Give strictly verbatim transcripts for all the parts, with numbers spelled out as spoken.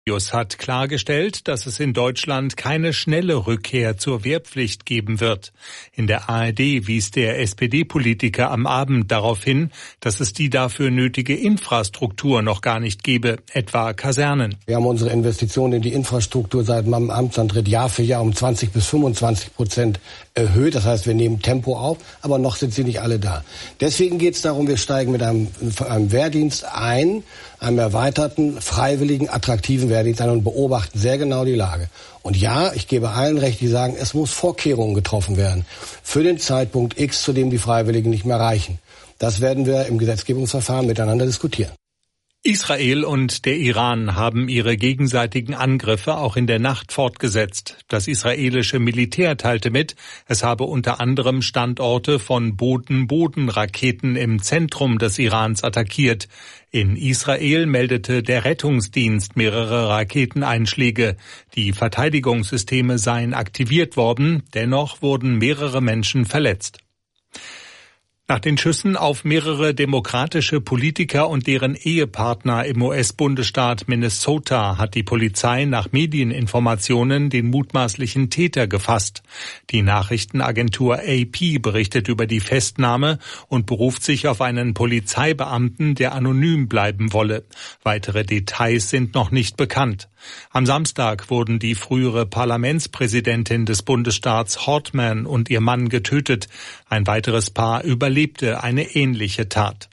hat klargestellt, dass es in Deutschland keine schnelle Rückkehr zur Wehrpflicht geben wird. In der A R D wies der S P D-Politiker am Abend darauf hin, dass es die dafür nötige Infrastruktur noch gar nicht gebe, etwa Kasernen. Wir haben unsere Investitionen in die Infrastruktur seit meinem Amtsantritt Jahr für Jahr um zwanzig bis fünfundzwanzig Prozent erhöht. Das heißt, wir nehmen Tempo auf, aber noch sind sie nicht alle da. Deswegen geht es darum, wir steigen mit einem, einem Wehrdienst ein, einem erweiterten, freiwilligen, attraktiven Wehrdienst ein und beobachten sehr genau die Lage. Und ja, ich gebe allen recht, die sagen, es muss Vorkehrungen getroffen werden für den Zeitpunkt X, zu dem die Freiwilligen nicht mehr reichen. Das werden wir im Gesetzgebungsverfahren miteinander diskutieren. Israel und der Iran haben ihre gegenseitigen Angriffe auch in der Nacht fortgesetzt. Das israelische Militär teilte mit, es habe unter anderem Standorte von Boden-Boden-Raketen im Zentrum des Irans attackiert. In Israel meldete der Rettungsdienst mehrere Raketeneinschläge. Die Verteidigungssysteme seien aktiviert worden, dennoch wurden mehrere Menschen verletzt. Nach den Schüssen auf mehrere demokratische Politiker und deren Ehepartner im U S-Bundesstaat Minnesota hat die Polizei nach Medieninformationen den mutmaßlichen Täter gefasst. Die Nachrichtenagentur A P berichtet über die Festnahme und beruft sich auf einen Polizeibeamten, der anonym bleiben wolle. Weitere Details sind noch nicht bekannt. Am Samstag wurden die frühere Parlamentspräsidentin des Bundesstaats Hortman und ihr Mann getötet. Ein weiteres Paar überlebte eine ähnliche Tat.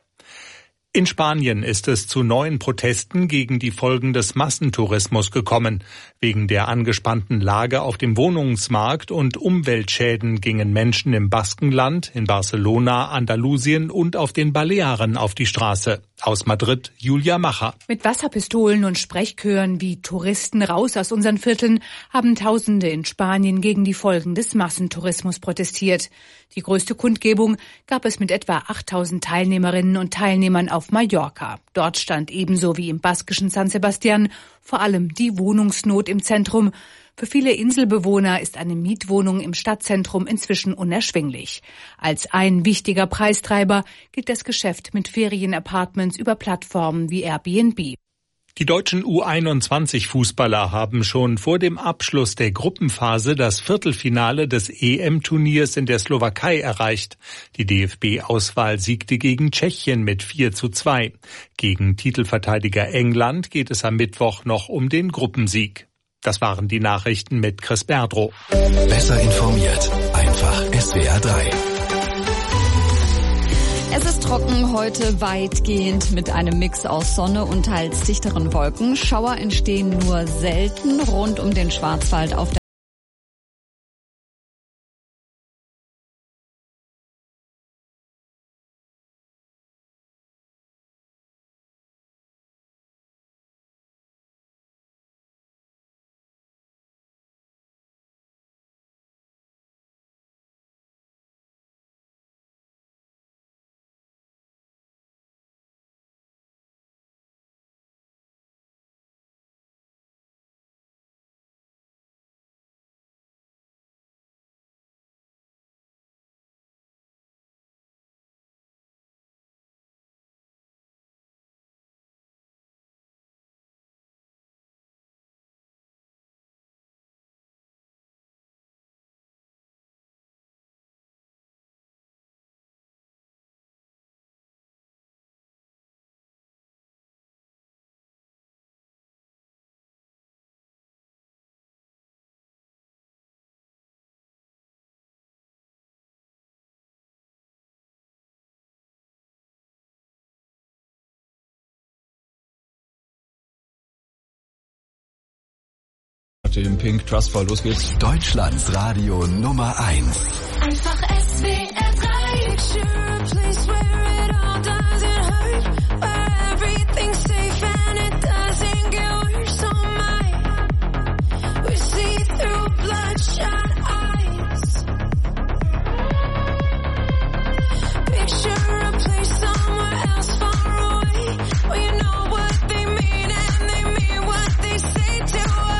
In Spanien ist es zu neuen Protesten gegen die Folgen des Massentourismus gekommen. Wegen der angespannten Lage auf dem Wohnungsmarkt und Umweltschäden gingen Menschen im Baskenland, in Barcelona, Andalusien und auf den Balearen auf die Straße. Aus Madrid, Julia Macher. Mit Wasserpistolen und Sprechchören wie Touristen raus aus unseren Vierteln haben Tausende in Spanien gegen die Folgen des Massentourismus protestiert. Die größte Kundgebung gab es mit etwa achttausend Teilnehmerinnen und Teilnehmern auf Mallorca. Dort stand ebenso wie im baskischen San Sebastián vor allem die Wohnungsnot im Zentrum. Für viele Inselbewohner ist eine Mietwohnung im Stadtzentrum inzwischen unerschwinglich. Als ein wichtiger Preistreiber gilt das Geschäft mit Ferienapartments über Plattformen wie Airbnb. Die deutschen U einundzwanzig-Fußballer haben schon vor dem Abschluss der Gruppenphase das Viertelfinale des E M-Turniers in der Slowakei erreicht. Die D F B-Auswahl siegte gegen Tschechien mit vier zu zwei. Gegen Titelverteidiger England geht es am Mittwoch noch um den Gruppensieg. Das waren die Nachrichten mit Chris Berdrow. Besser informiert, einfach S W R drei. Es ist trocken, heute weitgehend mit einem Mix aus Sonne und teils dichteren Wolken. Schauer entstehen nur selten rund um den Schwarzwald auf der Dem Pink Trustfall. Los geht's. Deutschlands Radio Nummer eins. Einfach S W R drei. Sure, place where it all doesn't hurt. Where everything's safe and it doesn't get worse. Oh my, we see through bloodshot eyes. Picture a place somewhere else far away. Where you know what they mean and they mean what they say to us.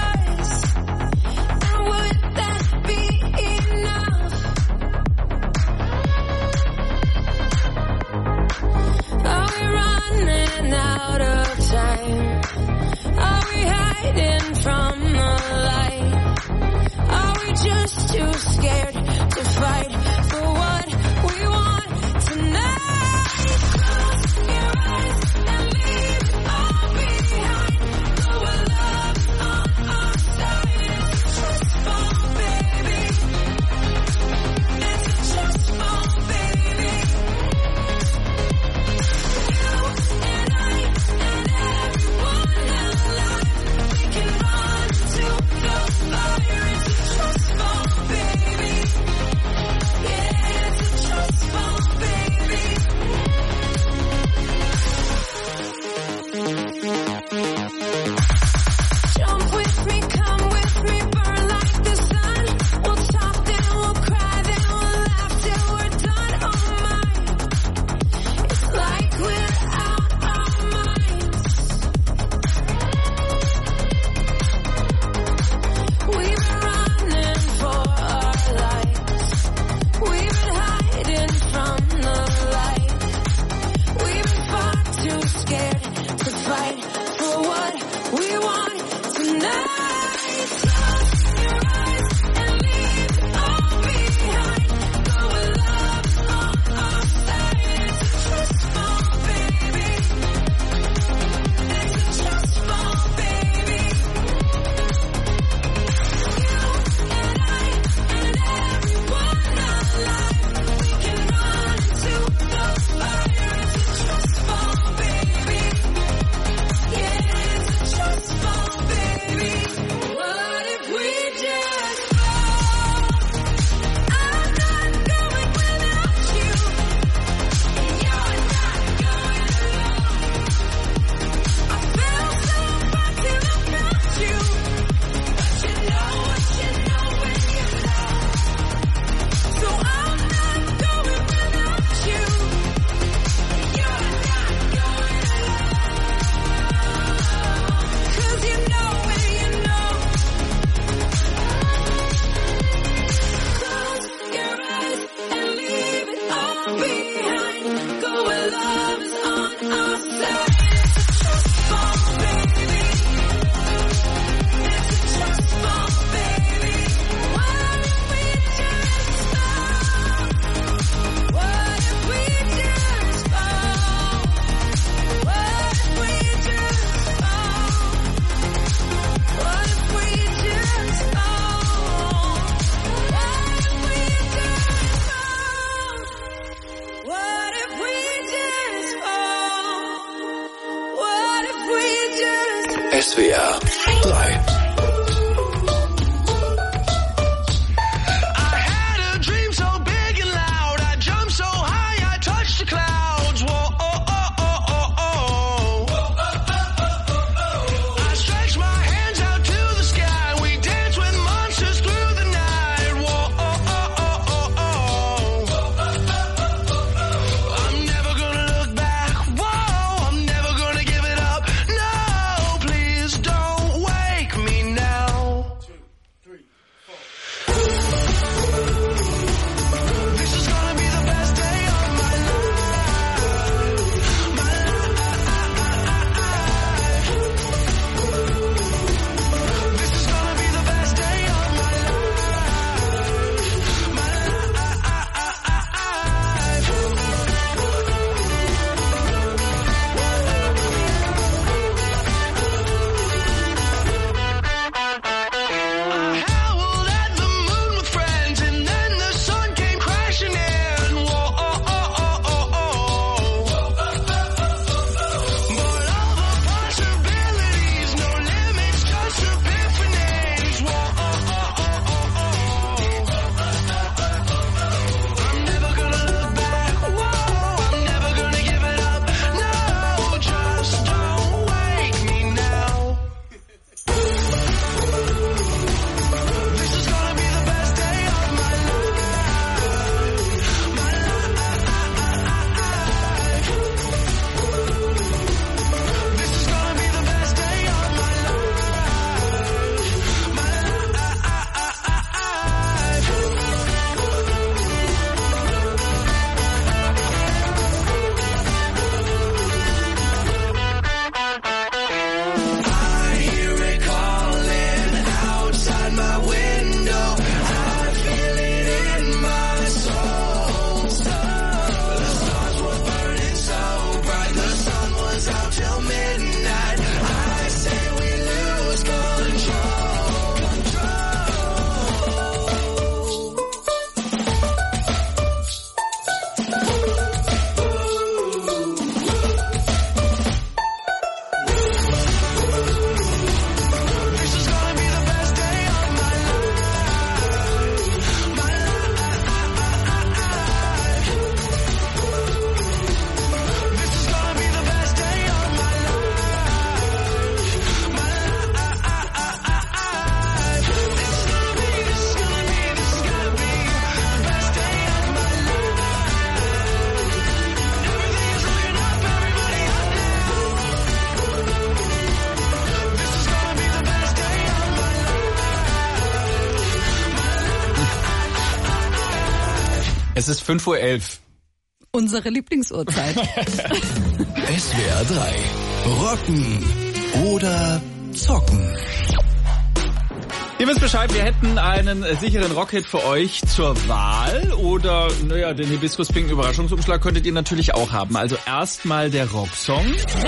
too scared to fight for what we want tonight. Close your eyes and leave it all behind. Go with love on our side. It's a trust fall, baby. It's a trust fall, baby. You and I and everyone alive, we can run to the fire. It's a trust fall, baby. Es ist fünf Uhr elf. Unsere Lieblingsuhrzeit. S W R drei. Rocken oder zocken. Ihr wisst Bescheid, wir hätten einen äh, sicheren Rockhit für euch zur Wahl oder, naja, den Hibiskus-pinken Überraschungsumschlag könntet ihr natürlich auch haben. Also erstmal der Rocksong.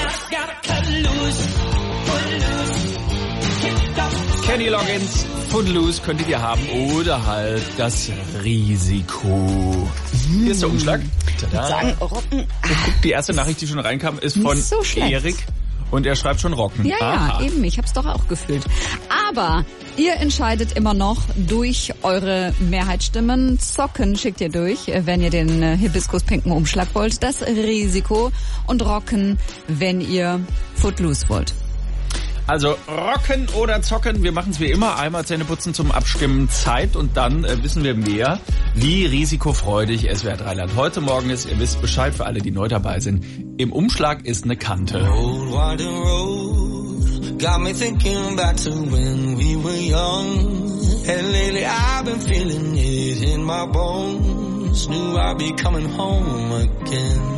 Kenny Loggins, Footloose könntet ihr haben oder halt das Risiko. Hier ist der Umschlag. Tada. Sagen, Rocken. Die erste Nachricht, die schon reinkam, ist von Nicht so schlecht. Erik. Und er schreibt schon Rocken. Ja, Aha. ja, eben. Ich hab's doch auch gefühlt. Aber ihr entscheidet immer noch durch eure Mehrheitsstimmen. Zocken schickt ihr durch, wenn ihr den äh, Hibiskus-pinken Umschlag wollt. Das Risiko. Und Rocken, wenn ihr Footloose wollt. Also rocken oder zocken, wir machen es wie immer. Einmal Zähneputzen zum Abstimmen Zeit und dann äh, wissen wir mehr, wie risikofreudig S W R drei Land heute Morgen ist. Ihr wisst Bescheid für alle, die neu dabei sind. Im Umschlag ist eine Kante. Old winding road got me thinking back to when we were young. And lately I've been feeling it in my bones. Knew I'd be coming home again.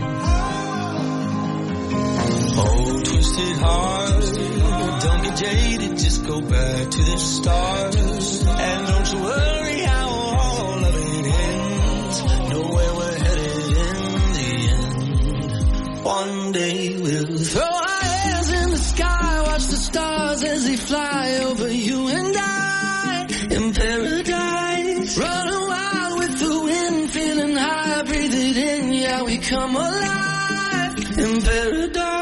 Oh, twisted heart, don't get jaded, just go back to the start. And don't you worry how all of it ends. Know where we're headed in the end. One day we'll throw our hands in the sky, watch the stars as they fly over you and I. In paradise, running wild with the wind, feeling high, breathe it in, yeah, we come alive. In paradise.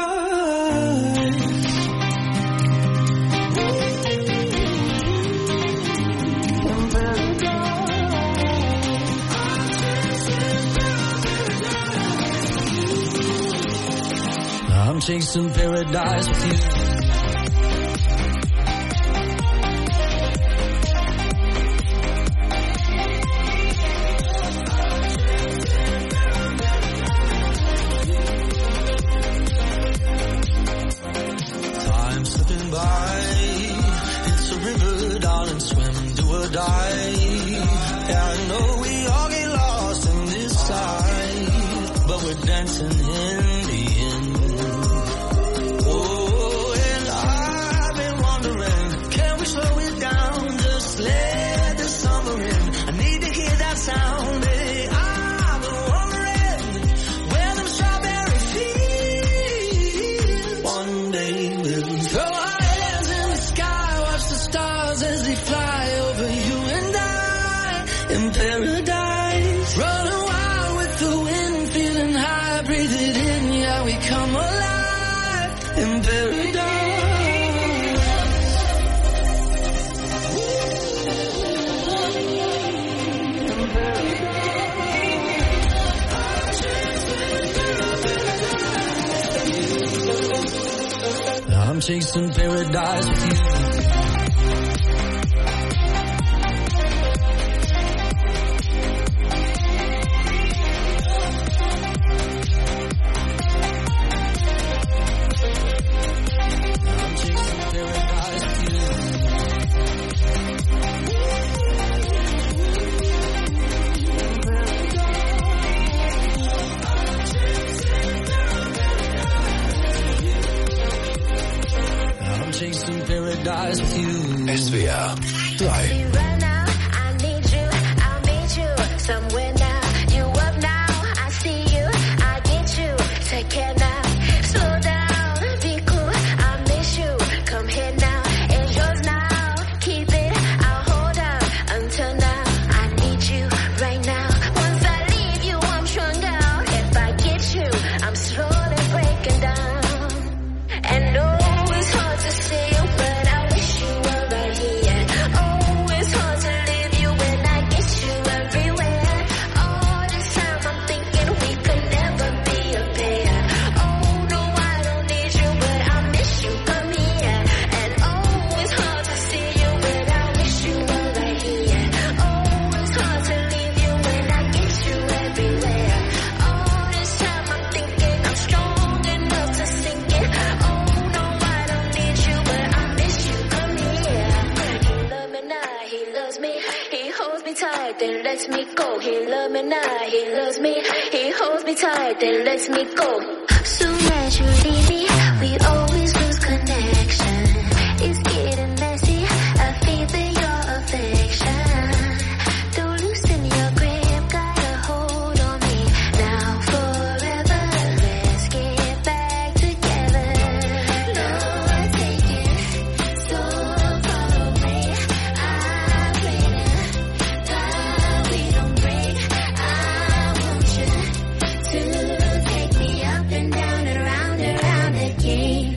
I'm chasing paradise with you. Time slipping by. It's a river, darling, swim, do or die. Yeah, I know we all get lost in this tide, but we're dancing in the end. Let the summer in. I need to hear that sound. Hey, I've been wondering where them strawberries feel. One day we'll throw our hands in the sky, watch the stars as they fly over you and I. In paradise, running wild with the wind, feeling high, breathe it in, yeah, we come alive. In paradise. I'm chasing paradise with you. S W R drei. And oh, it's hard to say, but I wish you were right here. Oh, it's hard tight, then lets me go. He loves me now, he loves me. He holds me tight, then lets me go. Soon as you leave me, we always lose connection. It's getting messy, I feel that your affection. Don't loosen your grip, got a hold on me. Now forever, let's get back together. No, I take it, so far away. I pray to God we don't break. I want you to take me up and down and round and round again.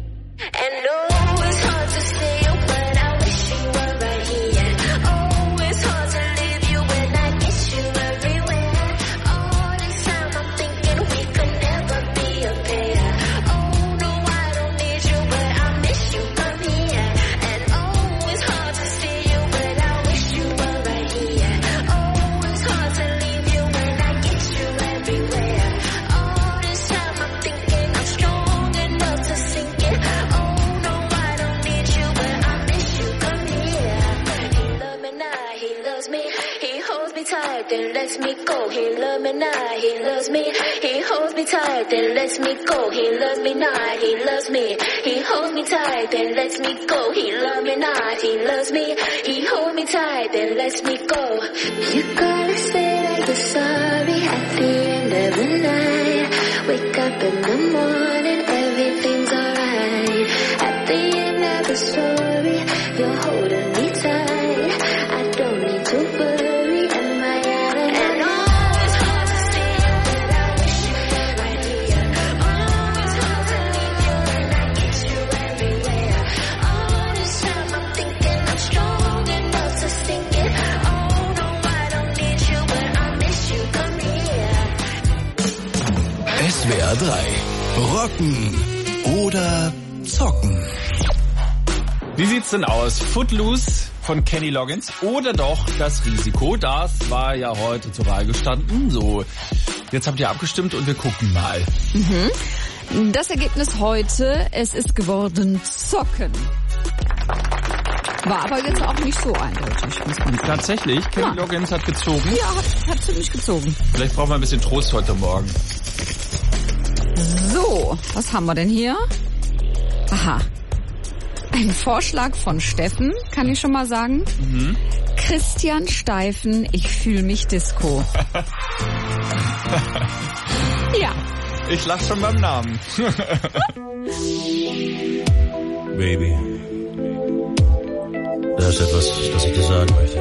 And no, it's hard to stay, but I wish you were right here. Oh, it's hard to leave you when I miss you everywhere. All this time I'm thinking we could never be a pair. Oh, no, I don't need you, but I miss you, come here. And oh, it's hard to see you, but I wish you were right here. Oh, it's hard to leave you when I get you everywhere. All this time I'm thinking I'm strong enough to sink it. Oh, no, I don't need you, but I miss you, come here. He loves me now, he loves me. He holds me tight, then lets me go. He loves me now, he loves me. He holds me tight, then lets me go. He loves me now, he loves me. He holds me tight, then lets me go. He loves me now, he loves me. He holds me tight, then lets me go. You gotta say that you're sorry at the end of the night. Wake up in the morning, everything's alright. At the end of the story, you're holding me tight. I don't need to worry, am I out of hand? Oh, it's hard to see you, but I wish you were right here. Oh, it's hard to leave you when I get you everywhere. All this time I'm thinking I'm strong enough to sink it. Oh, no, I don't need you, but I miss you, come here. S W R drei. Rocken oder zocken. Wie sieht's denn aus? Footloose von Kenny Loggins oder doch das Risiko? Das war ja heute zur Wahl gestanden. So, jetzt habt ihr abgestimmt und wir gucken mal. Mhm. Das Ergebnis heute, es ist geworden Zocken. War aber jetzt auch nicht so eindeutig. Muss man sagen. Tatsächlich, Kenny Ja. Loggins hat gezogen. Ja, hat, hat ziemlich gezogen. Vielleicht brauchen wir ein bisschen Trost heute Morgen. So, was haben wir denn hier? Aha. Ein Vorschlag von Steffen, kann ich schon mal sagen. Mhm. Christian Steifen, ich fühle mich Disco. Ja. Ich lach schon beim Namen. Baby, da ist etwas, das ich dir sagen möchte.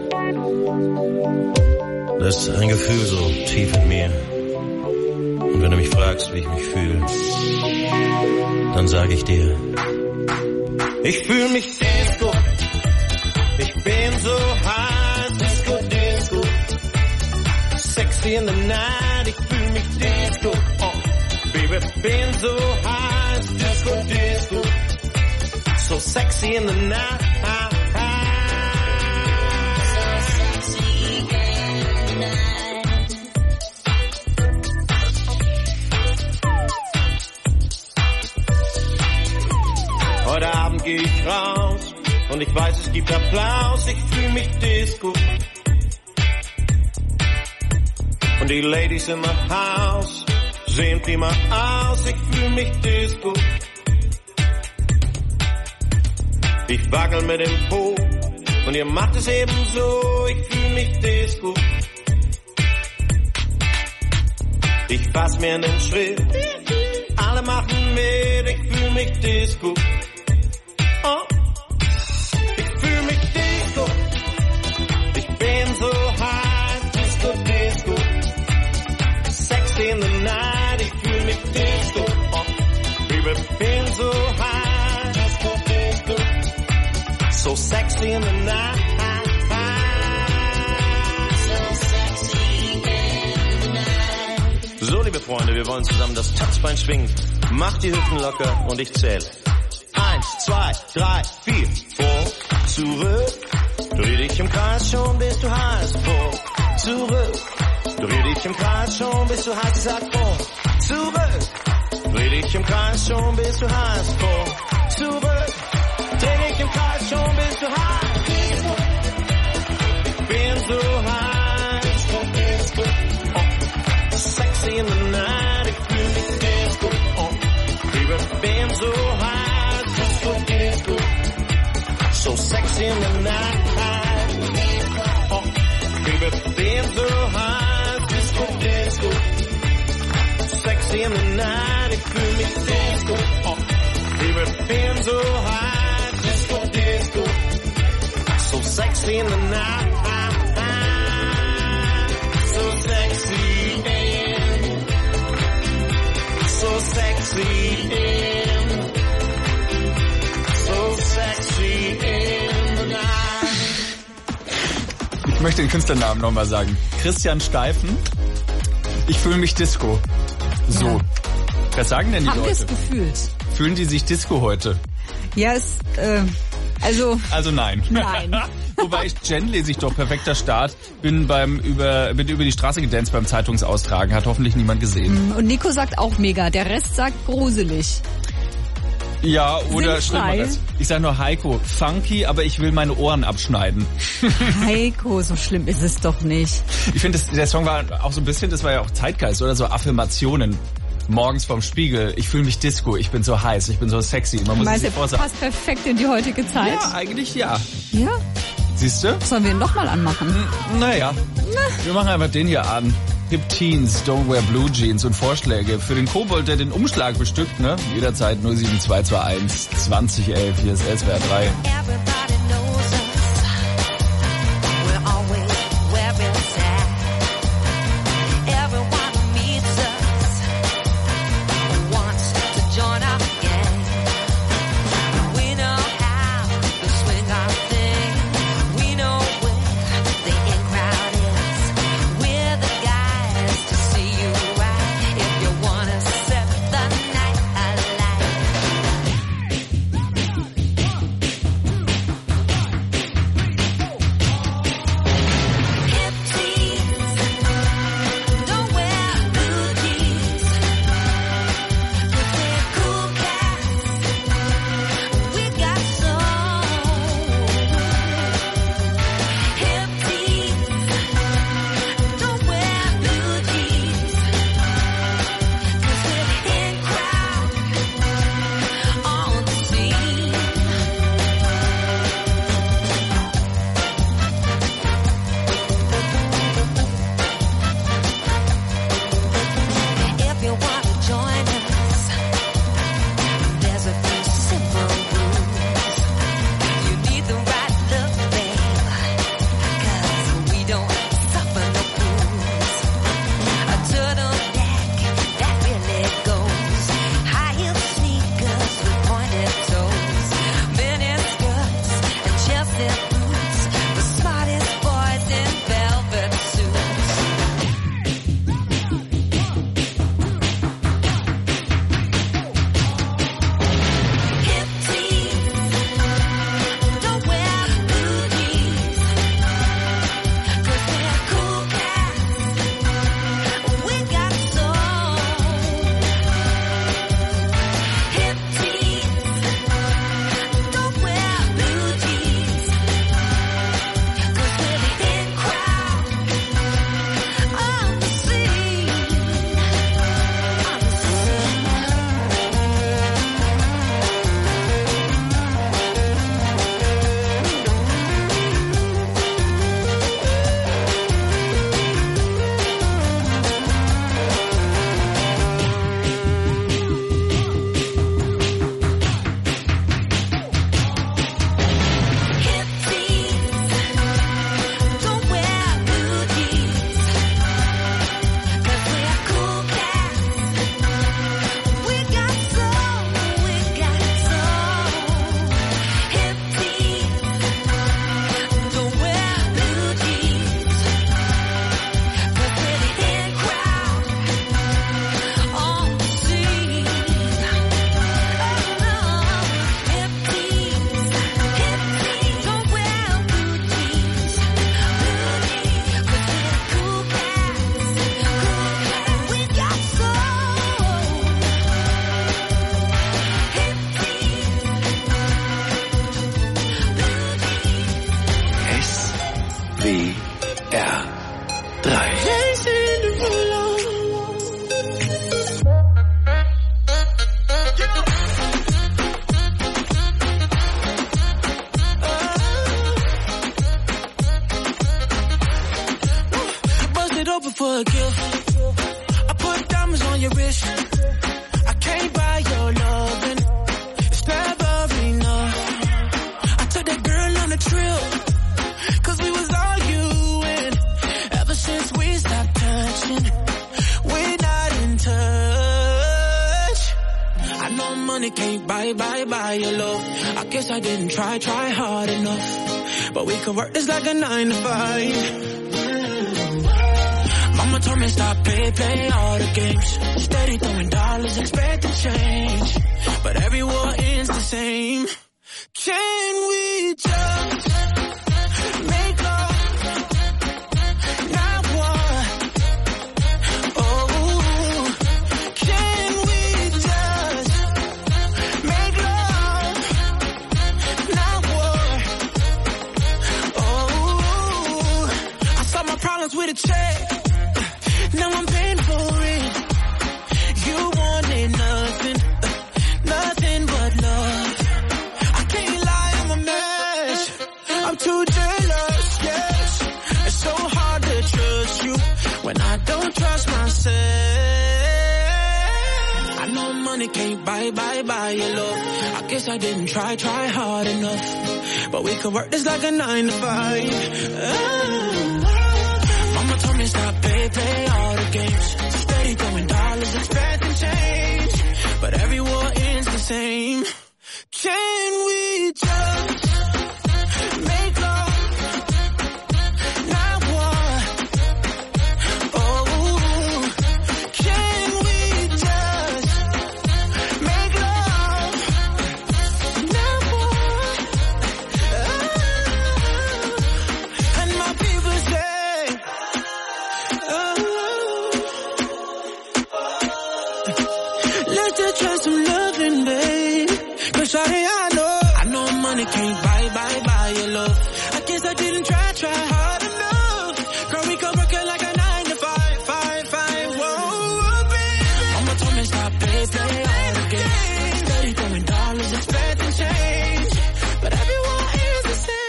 Da ist ein Gefühl so tief in mir. Und wenn du mich fragst, wie ich mich fühle, dann sage ich dir, ich fühle mich Disco. Ich bin so high, Disco, Disco. Sexy in the night, ich fühle mich Disco. Oh, Baby, bin so high, Disco, Disco. So sexy in the night. Heute Abend geh ich raus und ich weiß, es gibt Applaus. Ich fühl mich Disco. Und die Ladies in the house sehen prima aus. Ich fühl mich Disco. Ich wackel mit dem Po und ihr macht es ebenso. Ich fühl mich Disco. Ich fass mir in den Schritt. Alle machen mit. Ich fühl mich Disco. Oh, ich fühl mich Disco. Ich bin so high, Disco, Disco. Sexy in the night, ich fühl mich Disco. Oh, Baby, bin so high, Disco, Disco. So sexy in the night. So sexy in the night. So, liebe Freunde, wir wollen zusammen das Tanzbein schwingen. Macht die Hüften locker und ich zähle. Eins, zwei, drei, vier, vor, zurück. Dreh dich im Kreis, schon bist du heiß, vor, zurück. Dreh dich im Kreis, schon bist du heiß, sag vor, zurück. Dreh dich im Kreis, schon bist du heiß, vor, zurück. Dreh dich im Kreis, schon bist du heiß. Ich bin so so high, disco disco, so sexy in the night. Oh, baby, feel so high, disco disco, sexy in the night. Ich fühl mich disco. Oh, baby, feel so high, disco disco, so sexy in the night. So sexy in, so sexy in, so sexy in the night. Ich möchte den Künstlernamen nochmal sagen. Christian Steifen. Ich fühle mich Disco. So. Ja. Was sagen denn die Haben wir Leute? es gefühlt? Fühlen die sich Disco heute? Ja, es, äh, also... Also nein. Nein. Wobei ich, Jen lese ich doch, perfekter Start. Bin beim über bin über die Straße gedanced beim Zeitungsaustragen. Hat hoffentlich niemand gesehen. Und Nico sagt auch mega. Der Rest sagt gruselig. Ja, oder Sinnfrei. Schlimmeres. Ich sag nur Heiko, funky, aber ich will meine Ohren abschneiden. Heiko, so schlimm ist es doch nicht. Ich finde, der Song war auch so ein bisschen, das war ja auch Zeitgeist, oder so Affirmationen. Morgens vorm Spiegel, ich fühle mich Disco, ich bin so heiß, ich bin so sexy. Man muss Meinst sich du, vorsagen. passt perfekt in die heutige Zeit? Ja, eigentlich ja. Ja? Siehst du? Sollen wir ihn nochmal anmachen? Naja, wir machen einfach den hier an. Hip Teens, Don't Wear Blue Jeans und Vorschläge für den Kobold, der den Umschlag bestückt, ne? Jederzeit null sieben zwei zwei eins zwanzig elf, hier ist S W R drei. Everybody knows us. We're always where it's at. Everyone who meets us wants to join our gang. We know how to swing our thing. We know where the in crowd is. We're the guys to see you right. If you wanna set the night alight. Hip teens, don't wear blue jeans. 'Cause we're cool cats. We got soul. Hip teens, don't wear blue jeans. 'Cause we're in crowd on the scene. If you want to join us, there's a few simple rules. You need the right look, babe, 'cause we don't suffer no fools. A turtleneck that really goes, high heel sneakers with pointed toes, mini skirts and Chelsea boots, the smartest boys in velvet suits. Hip teens, don't wear blue jeans. 'Cause we're cool cats. We got soul. Hip teens, don't wear blue jeans. 'Cause we're the in crowd on the scene. On the scene. Hip teens, don't wear blue jeans. 'Cause we're cool cats. We got soul, we got soul. Hip teens, don't wear blue jeans. 'Cause we're the in crowd on the scene. Oh no, hip teens, hip teens, don't wear blue jeans. Blue jeans, 'cause we're cool cats, cool cats. We got soul. Hip teens, blue jeans. S W R drei. Cause we was arguing ever since we stopped touching. We're not in touch. I know money can't buy, buy, buy your love. I guess I didn't try, try hard enough. But we could work this like a nine to five. Mama told me stop, play, play all the games. Steady throwing dollars, expecting change. But every war ends the same. Can we just make love, not war? Oh, can we just make love, not war? Oh, I solved my problems with a check. Now I'm paying for it. You wanted nothing, nothing but love. I can't lie, I'm a mess. I'm too jealous, yes. It's so hard to trust you when I don't trust myself. I know money can't buy, buy, buy your love. I guess I didn't try, try hard enough. But we could work this like a nine to five. Oh. Mama told me stop, play, play all the games. Steady throwing dollars, expecting change. But every war ends the same. Can we just make love, not war? Oh, can we just make love, not war? Oh, and my people say, let's just try some loving, babe. Cause shawty, I know, I know money can't buy, buy, buy your love. I guess I didn't try, try hard enough. Girl, we could work it like a nine to five, five, five. Whoa, baby. Mama told me stop, play, play all the games. Steady throwing dollars, expecting change. But everyone is the same.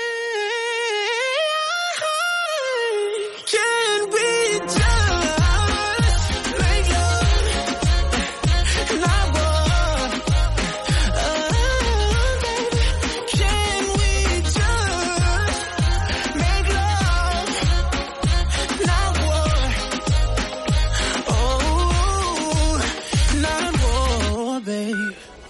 Can we just make love, not war? Oh, baby. Can we just make love, not war? Oh, not war, babe.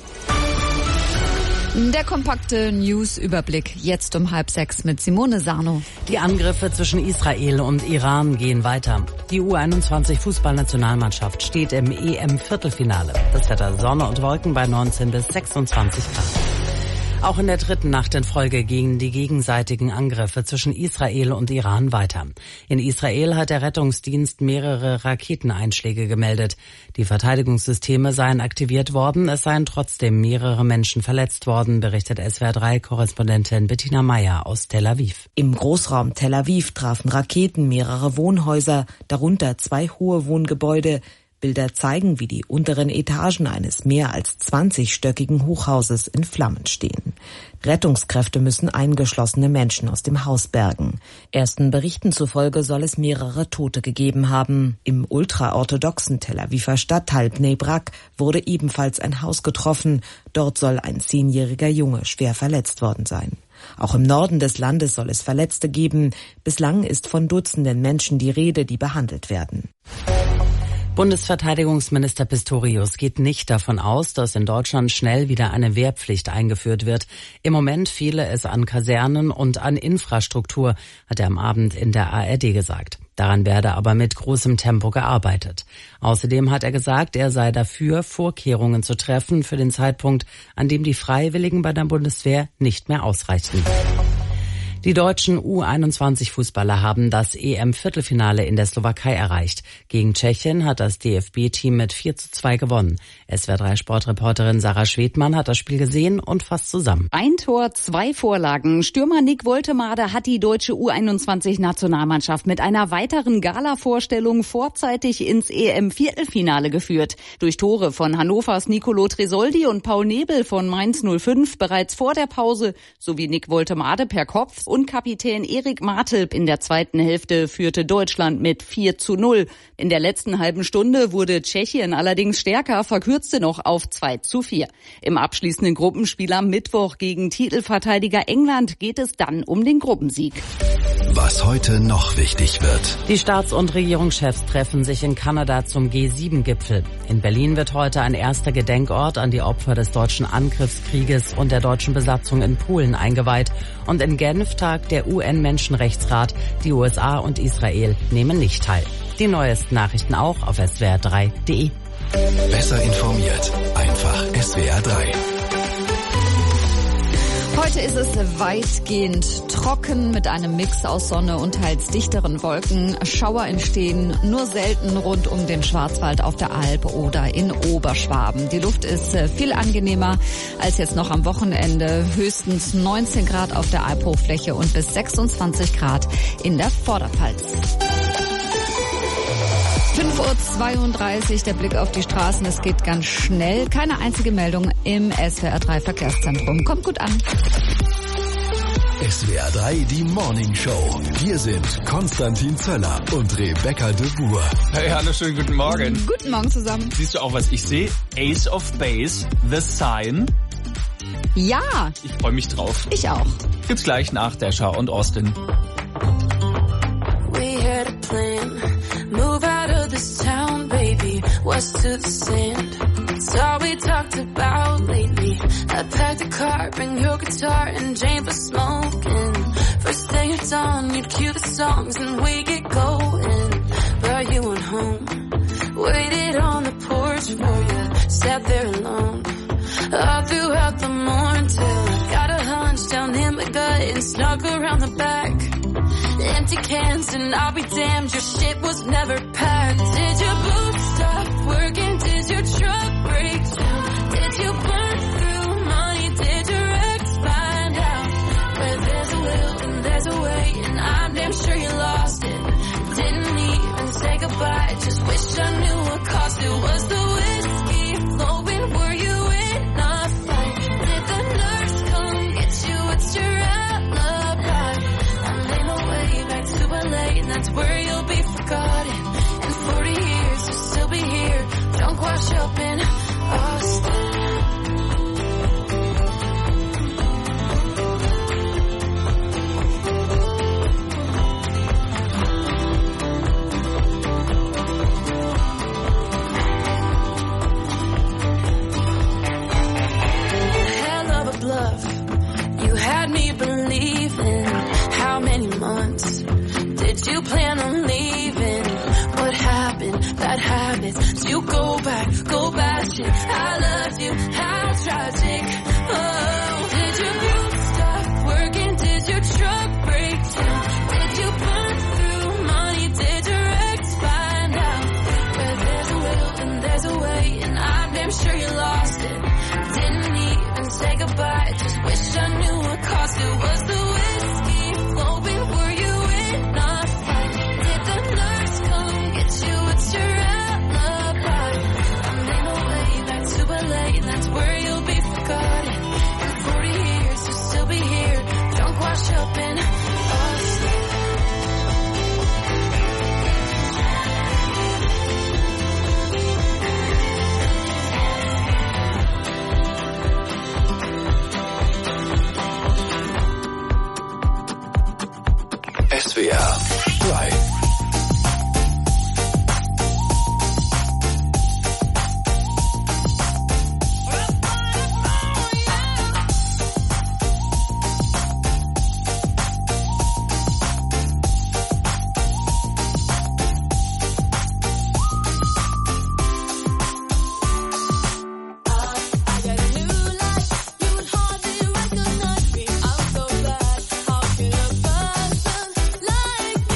Der kompakte News-Überblick jetzt um halb sechs mit Simone Sarno. Die Angriffe zwischen Israel und Iran gehen weiter. Die U einundzwanzig Fußballnationalmannschaft steht im E M-Viertelfinale. Das Wetter Sonne und Wolken bei neunzehn bis sechsundzwanzig Grad. Auch in der dritten Nacht in Folge gingen die gegenseitigen Angriffe zwischen Israel und Iran weiter. In Israel hat der Rettungsdienst mehrere Raketeneinschläge gemeldet. Die Verteidigungssysteme seien aktiviert worden, es seien trotzdem mehrere Menschen verletzt worden, berichtet S W R drei Korrespondentin Bettina Meyer aus Tel Aviv. Im Großraum Tel Aviv trafen Raketen mehrere Wohnhäuser, darunter zwei hohe Wohngebäude. Bilder zeigen, wie die unteren Etagen eines mehr als zwanzigstöckigen Hochhauses in Flammen stehen. Rettungskräfte müssen eingeschlossene Menschen aus dem Haus bergen. Ersten Berichten zufolge soll es mehrere Tote gegeben haben. Im ultraorthodoxen Tel Aviver Stadtteil Bnei Brak wurde ebenfalls ein Haus getroffen. Dort soll ein zehnjähriger Junge schwer verletzt worden sein. Auch im Norden des Landes soll es Verletzte geben. Bislang ist von Dutzenden Menschen die Rede, die behandelt werden. Bundesverteidigungsminister Pistorius geht nicht davon aus, dass in Deutschland schnell wieder eine Wehrpflicht eingeführt wird. Im Moment fehle es an Kasernen und an Infrastruktur, hat er am Abend in der A R D gesagt. Daran werde aber mit großem Tempo gearbeitet. Außerdem hat er gesagt, er sei dafür, Vorkehrungen zu treffen für den Zeitpunkt, an dem die Freiwilligen bei der Bundeswehr nicht mehr ausreichten. Die deutschen U einundzwanzig Fußballer haben das E M-Viertelfinale in der Slowakei erreicht. Gegen Tschechien hat das D F B-Team mit vier zu zwei gewonnen. S W R drei Sportreporterin Sarah Schwedmann hat das Spiel gesehen und fasst zusammen. Ein Tor, zwei Vorlagen. Stürmer Nick Woltemade hat die deutsche U einundzwanzig Nationalmannschaft mit einer weiteren Gala-Vorstellung vorzeitig ins E M-Viertelfinale geführt. Durch Tore von Hannovers Nicolo Tresoldi und Paul Nebel von Mainz null fünf bereits vor der Pause sowie Nick Woltemade per Kopf und Kapitän Erik Martelp in der zweiten Hälfte führte Deutschland mit vier zu null. In der letzten halben Stunde wurde Tschechien allerdings stärker, verkürzte noch auf zwei zu vier. Im abschließenden Gruppenspiel am Mittwoch gegen Titelverteidiger England geht es dann um den Gruppensieg. Was heute noch wichtig wird. Die Staats- und Regierungschefs treffen sich in Kanada zum G sieben Gipfel. In Berlin wird heute ein erster Gedenkort an die Opfer des deutschen Angriffskrieges und der deutschen Besatzung in Polen eingeweiht. Und in Genf tagt der U N-Menschenrechtsrat. Die U S A und Israel nehmen nicht teil. Die neuesten Nachrichten auch auf S W R drei punkt de. Besser informiert. Einfach S W R drei. Heute ist es weitgehend trocken mit einem Mix aus Sonne und teils dichteren Wolken. Schauer entstehen nur selten rund um den Schwarzwald auf der Alp oder in Oberschwaben. Die Luft ist viel angenehmer als jetzt noch am Wochenende. Höchstens neunzehn Grad auf der Alphochfläche und bis sechsundzwanzig Grad in der Vorderpfalz. fünf Uhr zweiunddreißig, der Blick auf die Straßen, es geht ganz schnell. Keine einzige Meldung im S W R drei Verkehrszentrum. Kommt gut an. S W R drei, die Morning Show. Hier sind Konstantin Zöller und Rebecca de Boer. Hey, hallo, schönen guten Morgen. Guten Morgen zusammen. Siehst du auch, was ich sehe? Ace of Base, The Sign. Ja. Ich freue mich drauf. Ich auch. Gibt's gleich nach Dasher und Austin. We had a plan. Move out of this town, baby, west to the sand. It's all we talked about lately. I packed a car, bring your guitar and Jane for smoking. First thing it's on, you'd cue the songs and we get going. But you went home, waited on the porch for you, sat there alone. All throughout the morning till I got a hunch down in my gut and snuck around the back. Empty cans and I'll be damned, your shit was never packed. Did your boots stop working? Did your truck break down? Did you burn through money? Did your ex find out? Where there's a will and there's a way, and I'm damn sure you lost it. Didn't even say goodbye, just wish I knew what cost it. Was the whiskey flowing? Were you in a fight? Did the nurse come get you? It's your alibi. And that's where you'll be forgotten. In forty years, you'll still be here, drunk, wash up in Austin. Hell of a bluff, you had me believing. How many months did you plan on leaving? What happened? Bad habits. Do you go back? Go back shit. I loved you. How tragic. Oh, did your boots stop working? Did your truck break down? Did you burn through money? Did your ex find out? Where there's a will and there's a way, and I'm damn sure you lost it. Didn't even say goodbye. Just wish I knew what cost it. Was the whiskey flowing? Were you in a fight? Did the nurse come get you? It's your alibi. I'm in my way back to L A, and that's where you'll be forgotten. In forty years, you'll still be here, drunk, wash up in Austin. S W R drei. Like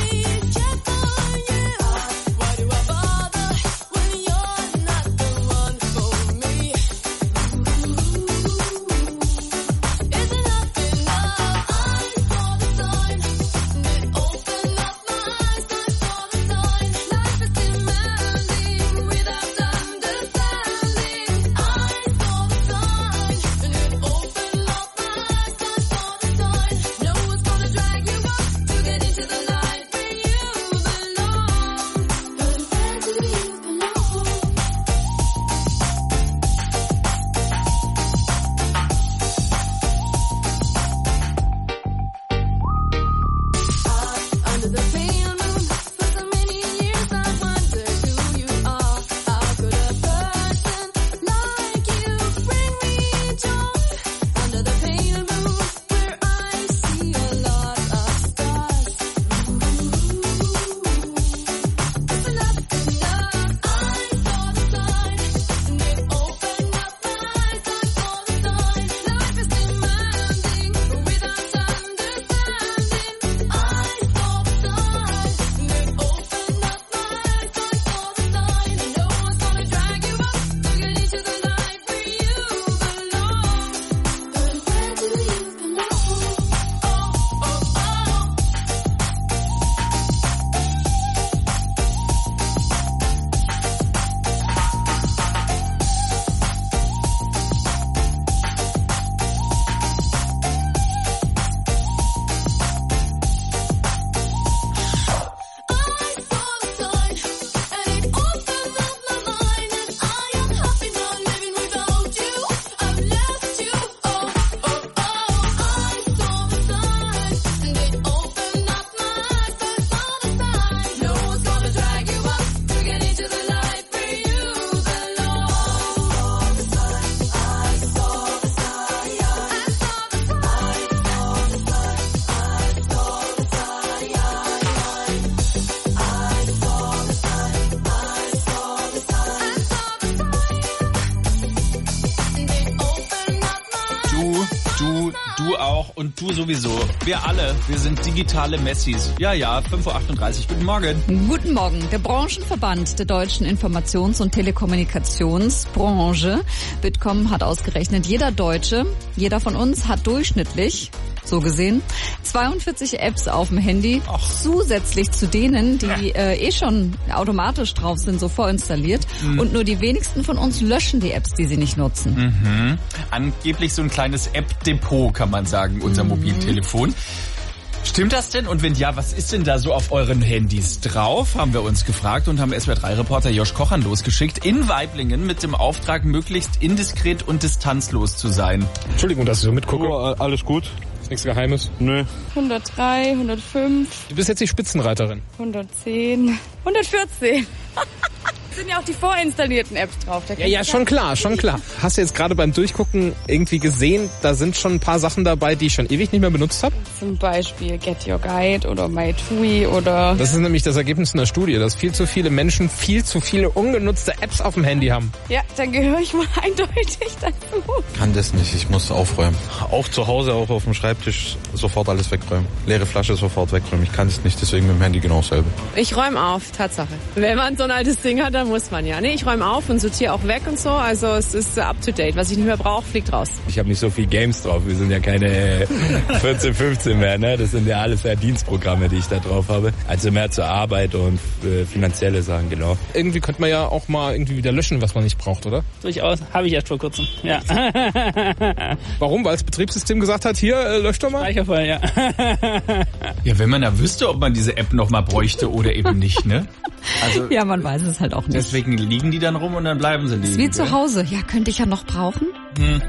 und du sowieso. Wir alle, wir sind digitale Messis. Ja, ja, fünf Uhr achtunddreißig. Guten Morgen. Guten Morgen. Der Branchenverband der deutschen Informations- und Telekommunikationsbranche, Bitkom, hat ausgerechnet, jeder Deutsche, jeder von uns hat durchschnittlich, so gesehen, zweiundvierzig Apps auf dem Handy, Ach. zusätzlich zu denen, die äh, eh schon automatisch drauf sind, so vorinstalliert. Mhm. Und nur die wenigsten von uns löschen die Apps, die sie nicht nutzen. Mhm. Angeblich so ein kleines App-Depot, kann man sagen, unser mhm. Mobiltelefon. Stimmt das denn? Und wenn ja, was ist denn da so auf euren Handys drauf? Haben wir uns gefragt und haben S W R drei Reporter Josh Kochern losgeschickt in Weiblingen mit dem Auftrag, möglichst indiskret und distanzlos zu sein. Entschuldigung, dass ich so mitgucke. Oh, alles gut. Ist nichts Geheimes? Nö. hundertdrei, hundertfünf. Du bist jetzt die Spitzenreiterin. hundertzehn, hundertvierzehn. Sind ja auch die vorinstallierten Apps drauf. Ja, ja, schon klar, schon klar. Hast du jetzt gerade beim Durchgucken irgendwie gesehen, da sind schon ein paar Sachen dabei, die ich schon ewig nicht mehr benutzt habe? Zum Beispiel Get Your Guide oder MyTui oder... Das ist nämlich das Ergebnis einer Studie, dass viel zu viele Menschen viel zu viele ungenutzte Apps auf dem Handy haben. Ja, dann gehöre ich mal eindeutig dazu. Kann das nicht, ich muss aufräumen. Auch zu Hause, auch auf dem Schreibtisch sofort alles wegräumen. Leere Flasche sofort wegräumen. Ich kann es nicht, deswegen mit dem Handy genau selber. Ich räume auf, Tatsache. Wenn man so ein altes Ding hat, dann muss man ja. Nee, ich räume auf und sortiere auch weg und so. Also es ist up to date. Was ich nicht mehr brauche, fliegt raus. Ich habe nicht so viel Games drauf. Wir sind ja keine vierzehn, fünfzehn mehr. Ne? Das sind ja alles ja Dienstprogramme, die ich da drauf habe. Also mehr zur Arbeit und äh, finanzielle Sachen, genau. Irgendwie könnte man ja auch mal irgendwie wieder löschen, was man nicht braucht, oder? Durchaus. Habe ich erst vor kurzem. Ja. Warum? Weil das Betriebssystem gesagt hat, hier, äh, löscht doch mal? Speichervoll, ja. Ja, wenn man ja wüsste, ob man diese App noch mal bräuchte oder eben nicht, ne? Also, ja, man weiß es halt auch nicht. Deswegen liegen die dann rum und dann bleiben sie liegen. Das ist wie zu Hause. Ja, könnte ich ja noch brauchen. Hm.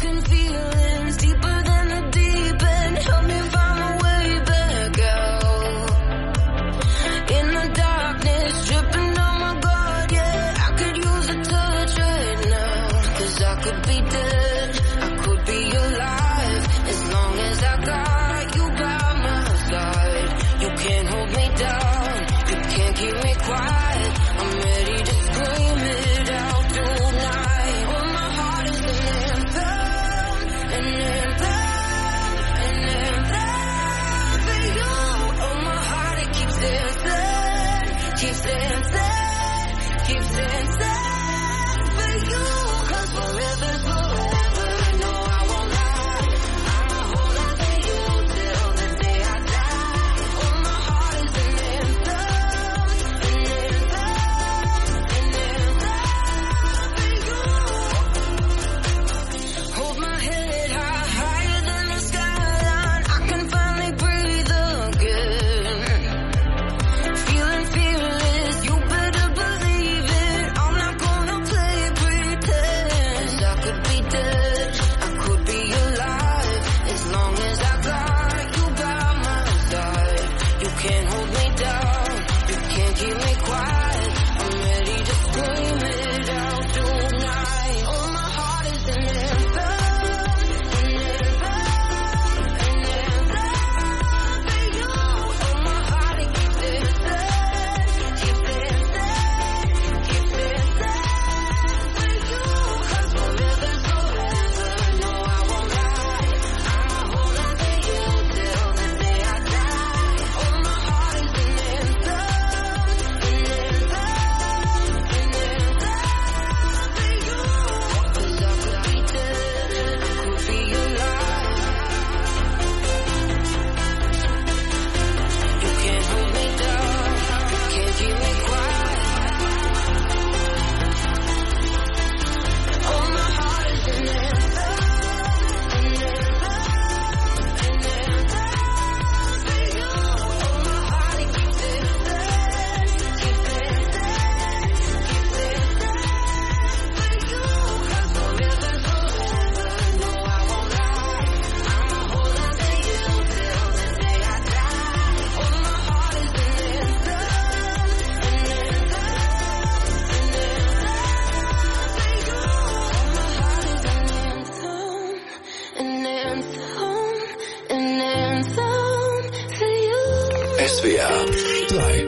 S W R drei.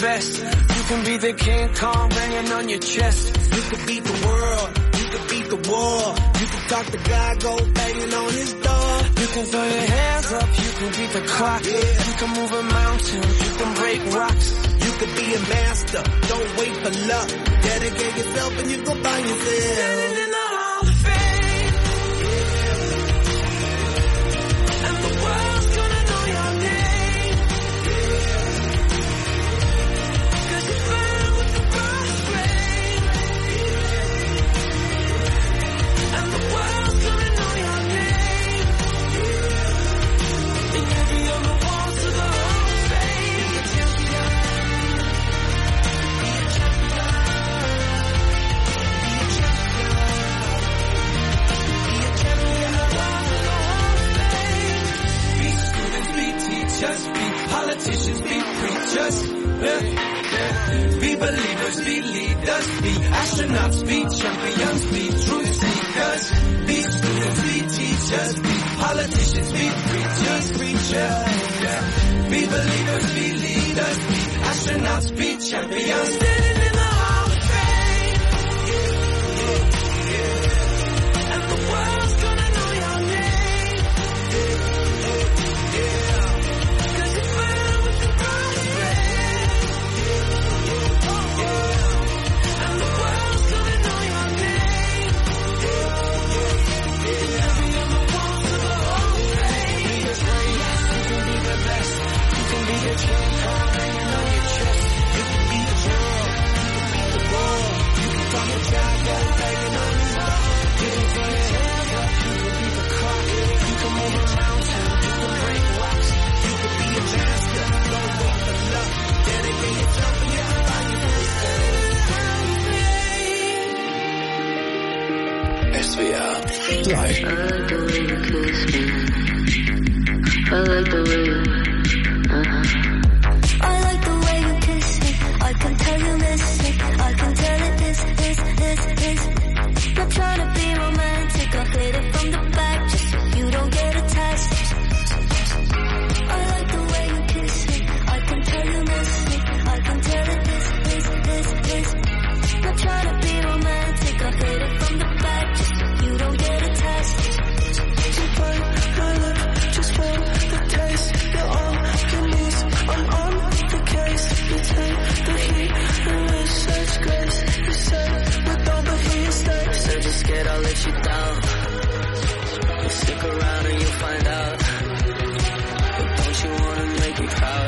best. You can be the King Kong banging on your chest. You can beat the world. You can beat the war. You can talk to God, go banging on his door. You can throw your hands up. You can beat the clock. Yeah. You can move a mountain. You can break rocks. You can be a master. Don't wait for luck. Dedicate yourself and you go find yourself. Standing in the Hall of Fame. And the world's gonna know your name. Cause you burn with the first flame. And the world's gonna know your name. And you'll be on the walls of the Hall of Fame. Be a champion. Be a champion. Be a champion. Be a champion. Be students, be teachers, be politicians, be preachers. Yeah, yeah. Be believers, be leaders, be astronauts, be champions, be truth seekers. Be students, be teachers, be politicians, be preachers, preachers. Yeah. Be believers, be leaders, be astronauts, be champions. Standing in the Hall of Fame. And the world's gonna know your name. Cause you burn with the first flame. And the world's gonna know your name. You'll be on the walls of the Hall of Fame. Be a trainer, you can be the best. You can be a king, hanging on your chest. You can be the world, you can be the world. You can talk a job, go banging on his door. You can throw your hands up, you can be the clock. You can move a mountain, you can break rocks. You can be a master, don't wait for luck. Dedicate yourself and you can find your place. S V R Live. I like the way you kiss me. I like the way you, uh-huh. I like the way you kiss me. I can tell you miss it. I can tell it is, is, is, is. Not trying to be romantic. I hit it from the back just so you don't get attached. I like the way you kiss me. I can tell you miss me. I can tell it is, is, is, is. Not trying to be romantic. I hit it from the back just so you don't get attached. Just bite my lip, just feel the taste. You're all you need. I'm on the case. You take the heat and with such grace. You say with all the heat stays. Said you're scared I'll let you down. You stick around and you'll find out. But don't you wanna make me proud?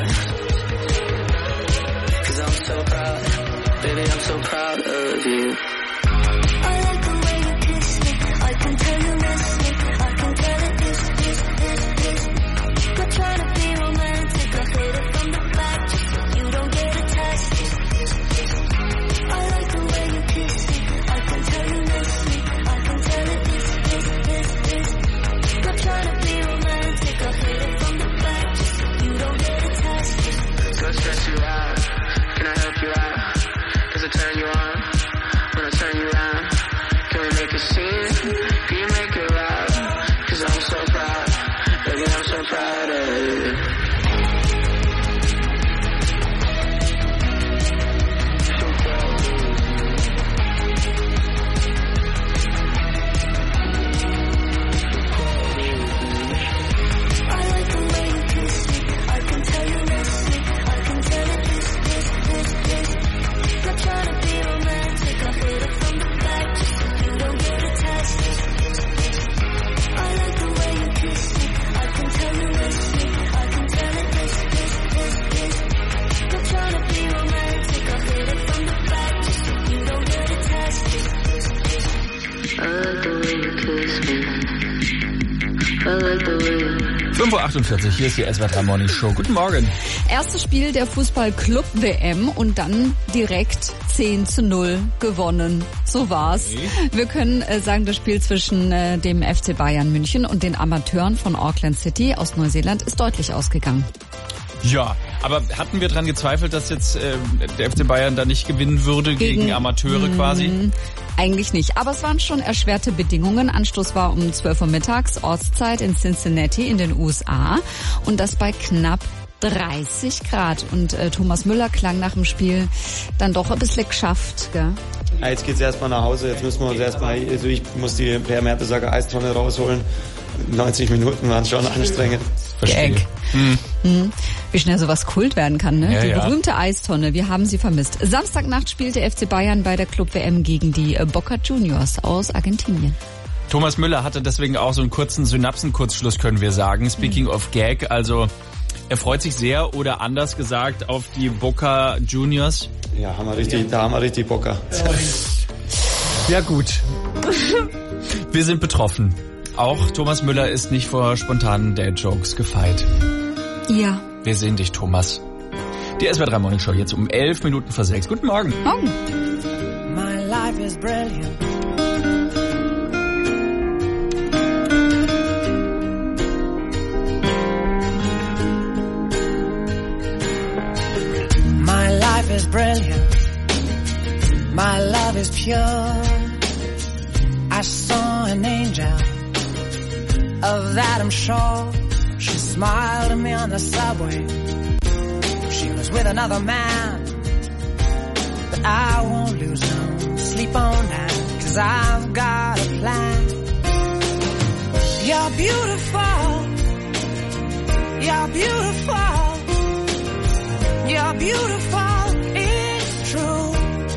Cause I'm so proud. Baby, I'm so proud of you. I like the way you kiss me. I can tell you miss me. I can tell it is, is, is, is. Not trying to be romantic. I hit it from the back just so you don't get attached. I like the way you kiss me. I can tell you miss me. I can tell it is, is, is, is. Not trying to be romantic. I hit it from the back just so you don't get attached. Go stress you out. Can I help you out? Does it turn you on? When I turn you around, can we make a scene? Can you make it loud? Cause I'm so proud. Baby, I'm so proud of you. I like the way you kiss me. I can tell you miss me. I can tell it is, is, is, is. Not trying to be romantic. I hit it from the back just so you don't get attached. I like the way you kiss me. I can tell you miss me. I can tell it is, is, is, is. Not trying to be romantic. I hit it from the back just so you don't get attached. I like the way you kiss me. I like the way you. fünf Uhr achtundvierzig, hier ist die S W R drei Morning Show. Guten Morgen. Erstes Spiel der Fußball-Club-W M und dann direkt zehn zu null gewonnen. So war's. Okay. Wir können äh, sagen, das Spiel zwischen äh, dem F C Bayern München und den Amateuren von Auckland City aus Neuseeland ist deutlich ausgegangen. Ja, aber hatten wir dran gezweifelt, dass jetzt äh, der F C Bayern da nicht gewinnen würde gegen, gegen Amateure quasi? Eigentlich nicht, aber es waren schon erschwerte Bedingungen. Anstoß war um zwölf Uhr mittags, Ortszeit in Cincinnati in den U S A und das bei knapp dreißig Grad. Und äh, Thomas Müller klang nach dem Spiel dann doch ein bisschen geschafft, gell? Ja, jetzt geht's erstmal nach Hause. Jetzt müssen wir uns erstmal, also ich muss die Per Mertesacker Eistonne rausholen. neunzig Minuten waren schon anstrengend. Verstehe. Hm. Hm. Wie schnell sowas Kult werden kann, ne? Ja, die ja. berühmte Eistonne, wir haben sie vermisst. Samstagnacht spielte F C Bayern bei der Club-W M gegen die Boca Juniors aus Argentinien. Thomas Müller hatte deswegen auch so einen kurzen Synapsenkurzschluss, können wir sagen. Speaking of Gag, also er freut sich sehr oder anders gesagt auf die Boca Juniors. Ja, haben wir richtig, da haben wir richtig Boca. Ja gut, wir sind betroffen. Auch Thomas Müller ist nicht vor spontanen Dad-Jokes gefeit. Ja. Wir sehen dich, Thomas. Die S W R drei Morning Show jetzt um elf Minuten vor sechs. Guten Morgen. Morgen. My life is brilliant. My life is brilliant. My love is pure. I saw an angel. Of that I'm sure. She smiled at me on the subway. She was with another man. But I won't lose no sleep on that, 'cause I've got a plan. You're beautiful. You're beautiful. You're beautiful. It's true.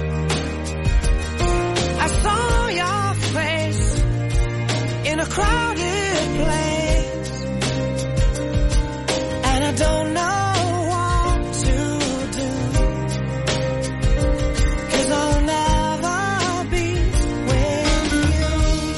I saw your face in a crowded place, and I don't know what to do, 'cause I'll never be with you.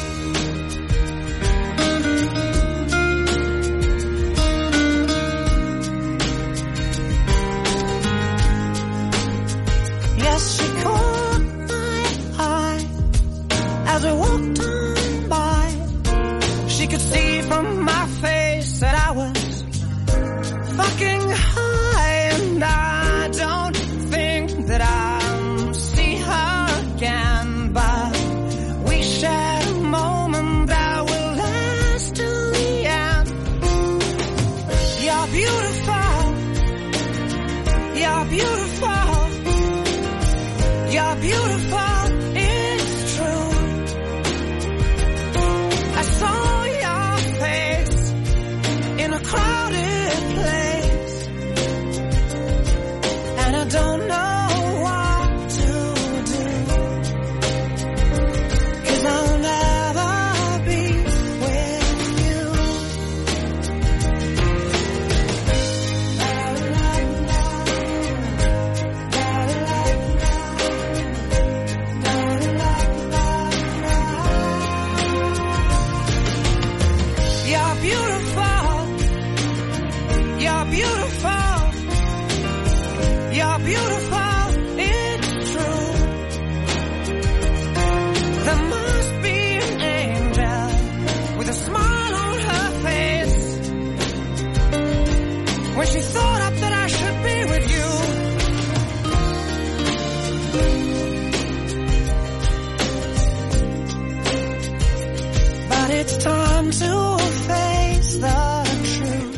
Yes, she caught my eye as we walked on by. She could see from my face that I was fucking high, and I don't think that I'll see her again, but we shared a moment that will last till the end. You're beautiful. You're beautiful. You're beautiful. It's true. I saw your face in a crowded place, and I don't know what to do, 'cause I'll never be with you. You're beautiful. You're beautiful. You're beautiful. It's true. There must be an angel with a smile on her face when she thought up that I should be with you. But it's time to face the truth.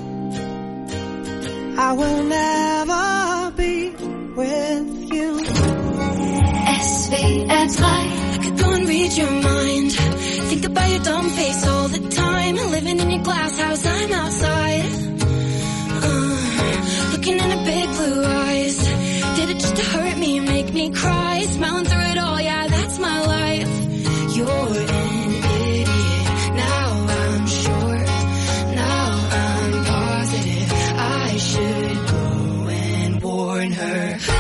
I will never be with you. S W R drei. I could go and read your mind. Think about your dumb face all the time. Living in your glass house, I'm outside. Uh, looking in her big blue eyes. Did it just to hurt me, make me cry? Smiling through it all, yeah, that's my life. You're an idiot. Now I'm sure. Now I'm positive. I should go and warn her. Ooh,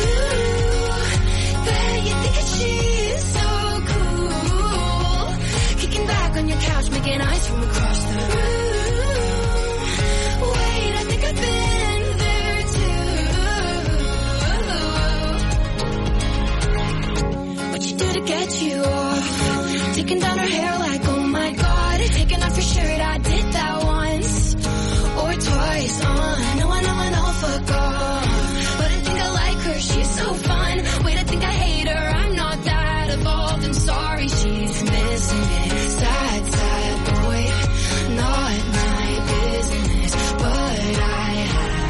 bet you think that she's so cool. Kicking back on your couch, making eyes from across the room. Wait, I think I've been there too. What you do to get you off? Taking down her hair like, oh my god. Taking off your shirt, I did that once or twice. Uh, no, I know, I know, fuck off. But I think I like her, she's so fun. Wait, I think I hate her, I'm not that evolved. I'm sorry, she's missing it. Sad, sad boy, not my business. But I have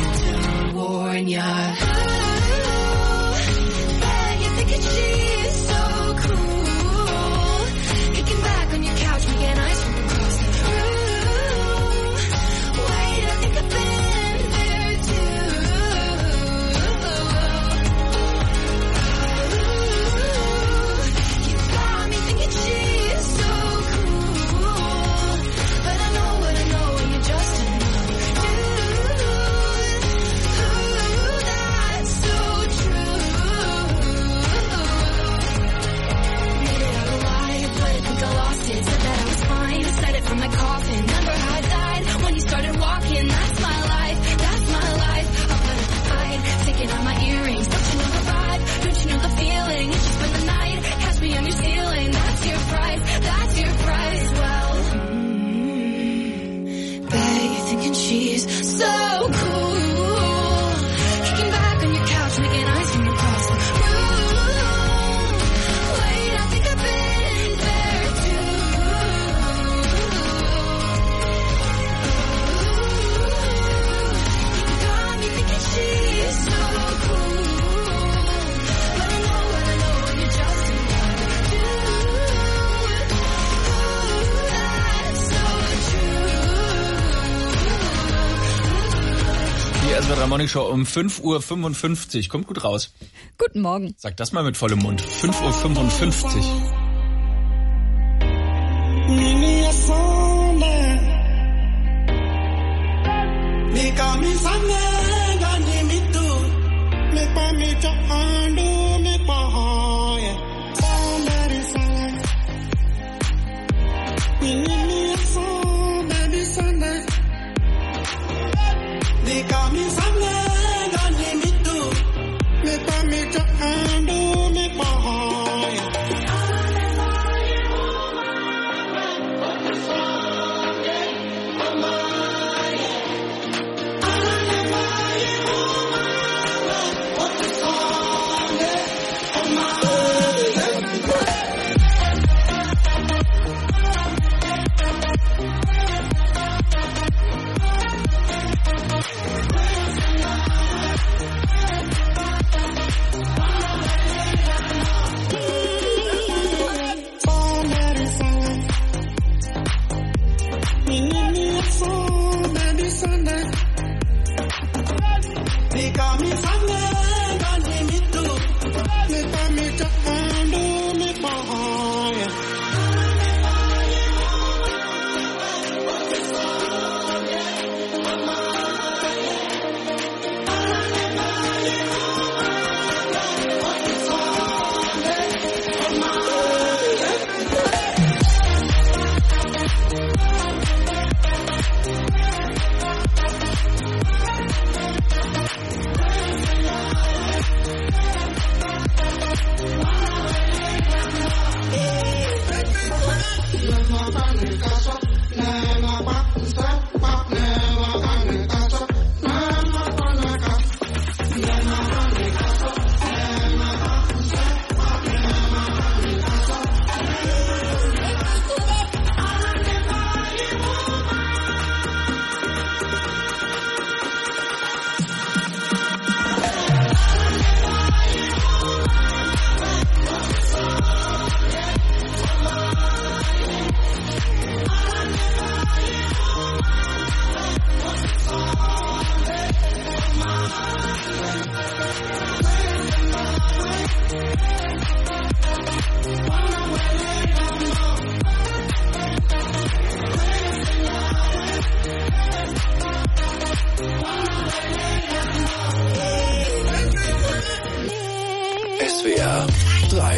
S W R drei Morning Show um fünf Uhr fünfundfünfzig. Kommt gut raus. Guten Morgen. Sag das mal mit vollem Mund. fünf Uhr fünfundfünfzig. S W R drei.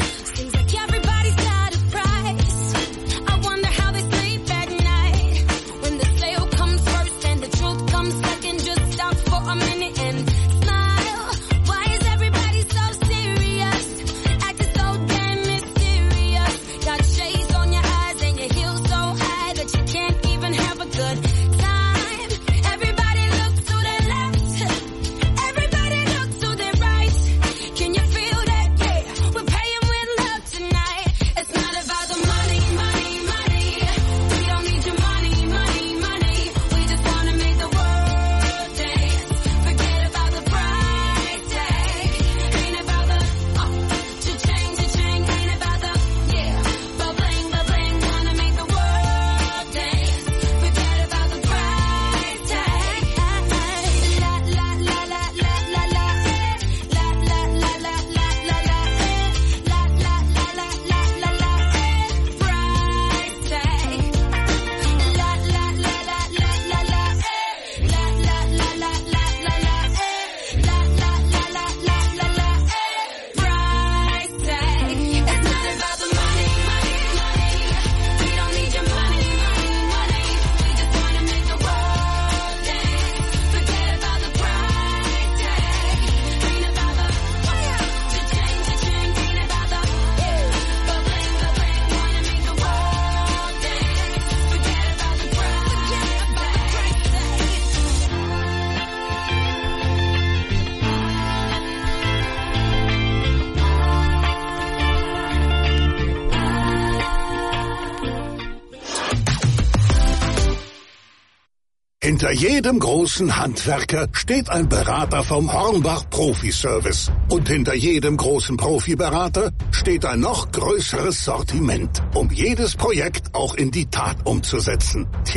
Hinter jedem großen Handwerker steht ein Berater vom Hornbach Profi-Service. Und hinter jedem großen Profiberater steht ein noch größeres Sortiment, um jedes Projekt auch in die Tat umzusetzen. Tja,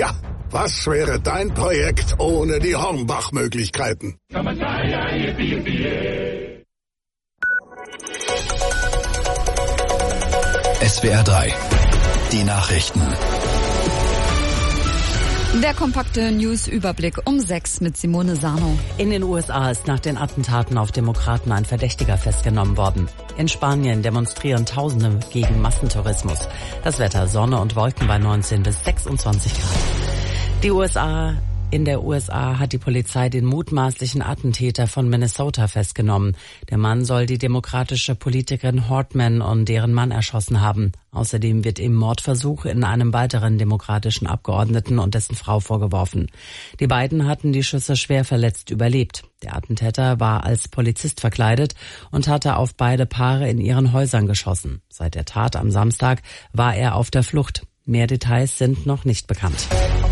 Was wäre dein Projekt ohne die Hornbach-Möglichkeiten? S W R drei. Die Nachrichten. Der kompakte News-Überblick um sechs mit Simone Sarno. In den U S A ist nach den Attentaten auf Demokraten ein Verdächtiger festgenommen worden. In Spanien demonstrieren Tausende gegen Massentourismus. Das Wetter Sonne und Wolken bei neunzehn bis sechsundzwanzig Grad. Die U S A In der U S A hat die Polizei den mutmaßlichen Attentäter von Minnesota festgenommen. Der Mann soll die demokratische Politikerin Hortman und deren Mann erschossen haben. Außerdem wird ihm Mordversuch in einem weiteren demokratischen Abgeordneten und dessen Frau vorgeworfen. Die beiden hatten die Schüsse schwer verletzt überlebt. Der Attentäter war als Polizist verkleidet und hatte auf beide Paare in ihren Häusern geschossen. Seit der Tat am Samstag war er auf der Flucht. Mehr Details sind noch nicht bekannt.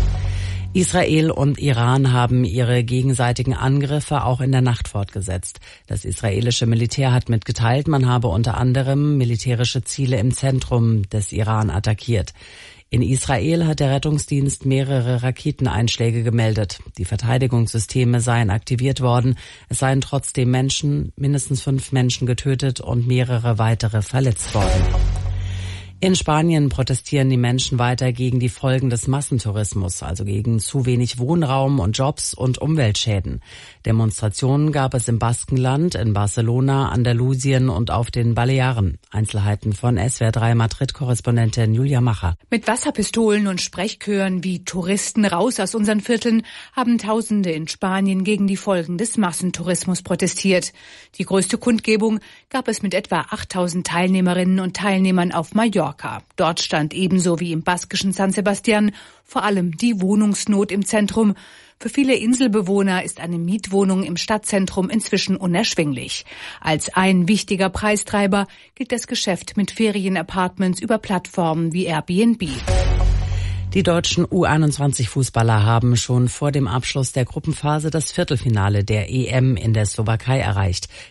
Israel und Iran haben ihre gegenseitigen Angriffe auch in der Nacht fortgesetzt. Das israelische Militär hat mitgeteilt, man habe unter anderem militärische Ziele im Zentrum des Iran attackiert. In Israel hat der Rettungsdienst mehrere Raketeneinschläge gemeldet. Die Verteidigungssysteme seien aktiviert worden. Es seien trotzdem Menschen, mindestens fünf Menschen getötet und mehrere weitere verletzt worden. In Spanien protestieren die Menschen weiter gegen die Folgen des Massentourismus, also gegen zu wenig Wohnraum und Jobs und Umweltschäden. Demonstrationen gab es im Baskenland, in Barcelona, Andalusien und auf den Balearen. Einzelheiten von S W R drei Madrid-Korrespondentin Julia Macher. Mit Wasserpistolen und Sprechchören wie Touristen raus aus unseren Vierteln haben Tausende in Spanien gegen die Folgen des Massentourismus protestiert. Die größte Kundgebung gab es mit etwa achttausend Teilnehmerinnen und Teilnehmern auf Mallorca. Dort stand ebenso wie im baskischen San Sebastian vor allem die Wohnungsnot im Zentrum. Für viele Inselbewohner ist eine Mietwohnung im Stadtzentrum inzwischen unerschwinglich. Als ein wichtiger Preistreiber gilt das Geschäft mit Ferienapartments über Plattformen wie Airbnb. Die deutschen U einundzwanzig Fußballer haben schon vor dem Abschluss der Gruppenphase das Viertelfinale der E M in der Slowakei erreicht.